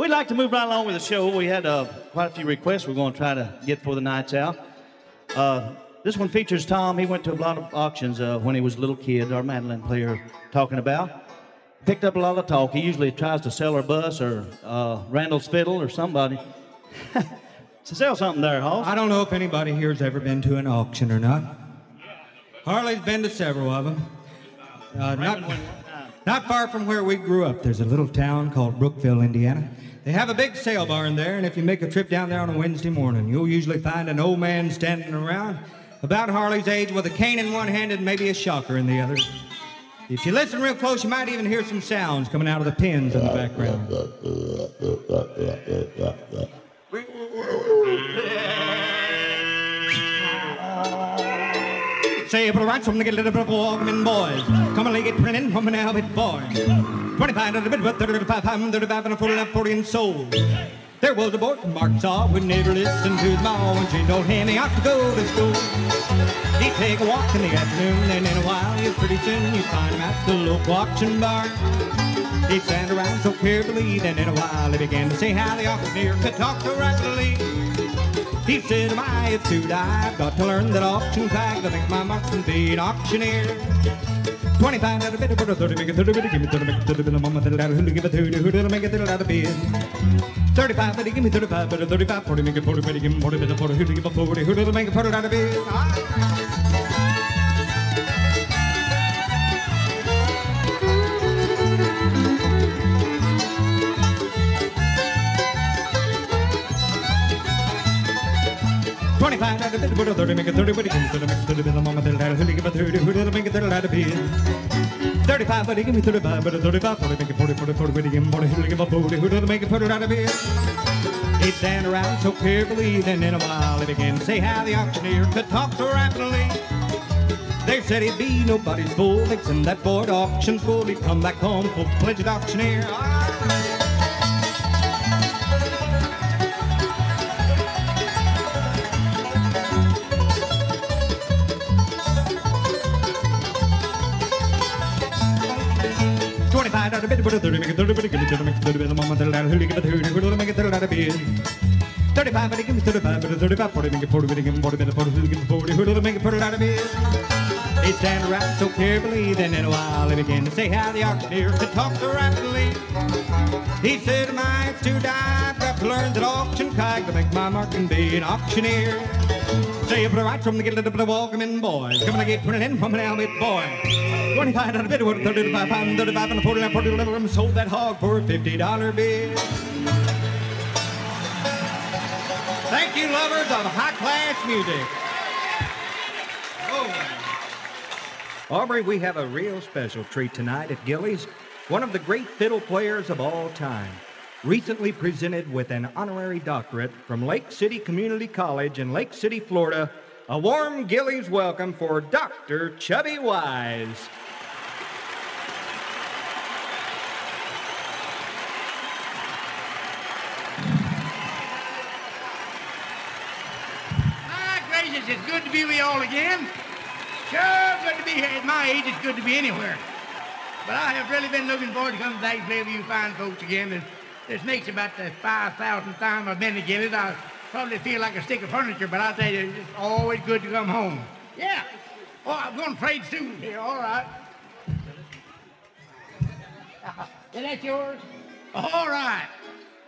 we'd like to move right along with the show. We had quite a few requests we're going to try to get for the nights out. This one features Tom. He went to a lot of auctions when he was a little kid, our mandolin player talking about. Picked up a lot of talk. He usually tries to sell our bus or Randall's fiddle or somebody. To sell something there, Hoss. I don't know if anybody here's ever been to an auction or not. Harley's been to several of them. Not far from where we grew up, there's a little town called Brookville, Indiana. They have a big sale barn there, and if you make a trip down there on a Wednesday morning, you'll usually find an old man standing around about Harley's age with a cane in one hand and maybe a shocker in the other. If you listen real close, you might even hear some sounds coming out of the pins in the background. Say, but right from the get a little bit of walking boys. Come on, get printing from an outfit boy. 25 to the bit, but 35, 35, and a 40 and sold. There was a boy from Arkansas who never listened to his mom when she told him he ought to go to school. He'd take a walk in the afternoon, and in a while, pretty soon you'd find him at the local auction barn. He'd stand around so carefully, then in a while he began to say how the auctioneer could talk so rapidly. He said, "My, it's too die. I've got to learn that auction tag to make my mark and be an auctioneer." 25 out of bit, put a 30, make a 30 bit, give me 30, make a 30 bit, a mama, that'll out, who'll give a 30, who'll make a 30 out of bid. 35 bit, give me 35 bit, 35, 40, make a 40 bit, give me 40 bit, 40, who'll give a 40, who'll make a 40 out of bid. 25 out of bit, put a 30, make a 30 bit, give me 30, make a 30 bit, a mama, that'll out, who'll give a 30, who'll make a 30 out of bid. 35, but give me 35, but a 35, 40, make a 40, 40, 40, but give me 40, who'll give a 40, who'll make a 40 out of bid. He'd stand around so carefully, then in a while he began to say how the auctioneer could talk so rapidly. They said he'd be nobody's fool, they'd send that boy to auction school, he'd come back home full-fledged auctioneer. 25 out of bid, put a 30, make a 30 bit, give me 30, make a 30 bit, a mama, that'll out, who'll give a 30, who'll make a 30 out of bid. 35 bit, give me 35 bit, 35, 40, make a 40 bit, give me 40 bit, 40, who'll give a 40, who'll make a 40 out of bid. He'd stand around so carefully, then in a while he began to say how the auctioneer could talk so rapidly. He said, "My, it's too die, I've got to learn that auction tag to make my mark and be an auctioneer." Say, but right from the get a little bit of welcome in, boys. Coming to get printed in from an outfit boy. 25 out of bid, 35, 35, and a 40, 40, and sold that hog for a $50 bid. Thank you, lovers of high-class music. Oh. Aubrey, we have a real special treat tonight at Gilley's. One of the great fiddle players of all time. Recently presented with an honorary doctorate from Lake City Community College in Lake City, Florida. A warm Gilley's welcome for Dr. Chubby Wise. My gracious, it's good to be with you all again. Sure good to be here. At my age, it's good to be anywhere. But I have really been looking forward to coming back and play with you fine folks again. And this makes about the 5,000th time I've been to Gilley's. I probably feel like a stick of furniture, but I tell you, it's always good to come home. Yeah. Oh, I'm going to trade soon here. All right. Is that yours? All right.